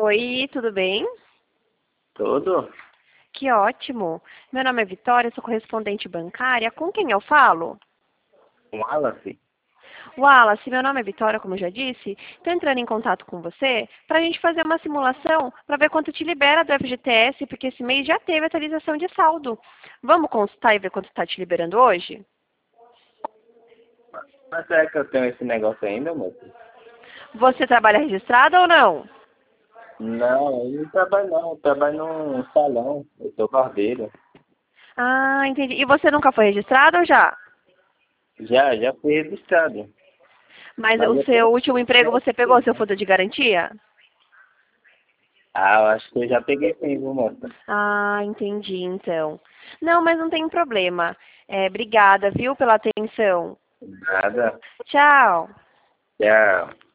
Oi, tudo bem? Tudo? Que ótimo. Meu nome é Vitória, sou correspondente bancária. Com quem eu falo? Wallace? Wallace, meu nome é Vitória, como eu já disse. Estou entrando em contato com você para a gente fazer uma simulação para ver quanto te libera do FGTS, porque esse mês já teve atualização de saldo. Vamos consultar e ver quanto está te liberando hoje? Mas será que eu tenho esse negócio ainda, moço? Você trabalha registrado ou não? Não, eu não trabalho não. Eu trabalho num salão. Eu sou barbeiro. Ah, entendi. E você nunca foi registrado ou já? Já fui registrado. Mas Mas o eu seu tenho último emprego você pegou seu certeza. fundo de garantia? Ah, eu acho que eu já peguei sim, viu, moça? Ah, entendi, então. Não, mas não tem problema. Obrigada, viu, pela atenção. Nada. Tchau. Tchau.